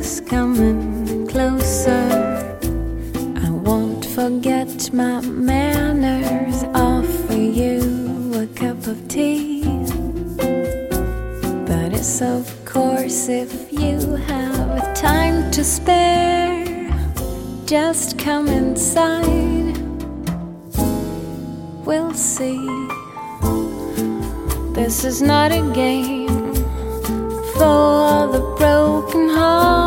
is coming closer. I won't forget my manners, offer you a cup of tea. But it's of course if you have time to spare, just come inside, we'll see. This is not a game for all the broken hearted.